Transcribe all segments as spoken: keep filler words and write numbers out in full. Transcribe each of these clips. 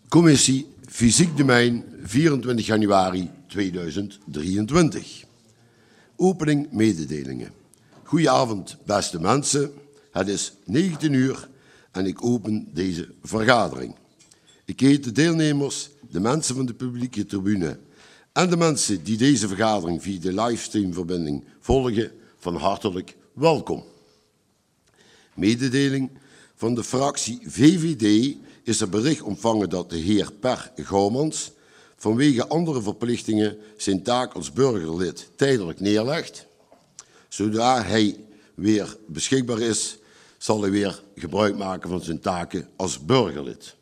Commissie Fysiek Domein, vierentwintig januari tweeduizend-drieëntwintig. Opening mededelingen. Goedenavond, beste mensen. Het is negentien uur en ik open deze vergadering. Ik heet de deelnemers, de mensen van de publieke tribune en de mensen die deze vergadering via de livestreamverbinding volgen, van hartelijk welkom. Mededeling van de fractie V V D is er bericht ontvangen dat de heer Per Gouwmans vanwege andere verplichtingen zijn taak als burgerlid tijdelijk neerlegt. Zodra hij weer beschikbaar is, zal hij weer gebruik maken van zijn taken als burgerlid.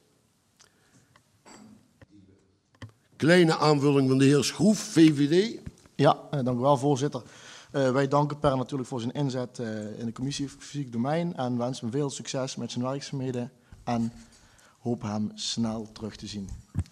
Kleine aanvulling van de heer Schroef, V V D. Ja, dank u wel, voorzitter. Uh, wij danken Per natuurlijk voor zijn inzet uh, in de commissie Fysiek Domein en wensen hem veel succes met zijn werkzaamheden en hopen hem snel terug te zien.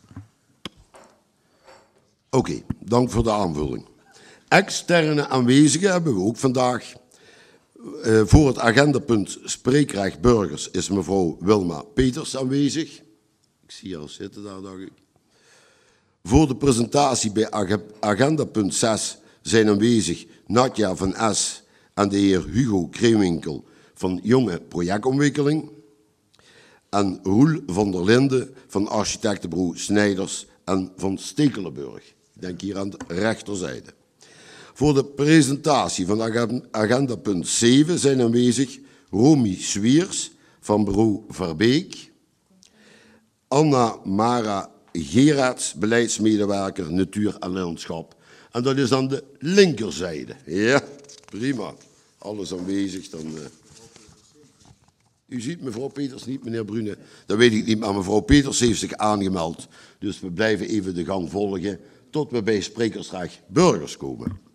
Oké, okay, dank voor de aanvulling. Externe aanwezigen hebben we ook vandaag. Uh, voor het agendapunt Spreekrecht Burgers is mevrouw Wilma Peters aanwezig. Ik zie haar zitten daar, dacht ik. Voor de presentatie bij agendapunt zes zijn aanwezig Nadja van S. en de heer Hugo Kreewinkel van Jonge Projectontwikkeling en Roel van der Linden van architectenbureau Snijders en van Stekelenburg. Ik denk hier aan de rechterzijde. Voor de presentatie van agendapunt zeven zijn aanwezig Romy Swiers van bureau Verbeek, Anna Mara Gerards, beleidsmedewerker Natuur en Landschap. En dat is aan de linkerzijde. Ja, prima. Alles aanwezig. Dan, uh... U ziet mevrouw Peters niet, meneer Brune. Dat weet ik niet, maar mevrouw Peters heeft zich aangemeld. Dus we blijven even de gang volgen tot we bij Spreekrecht Burgers komen.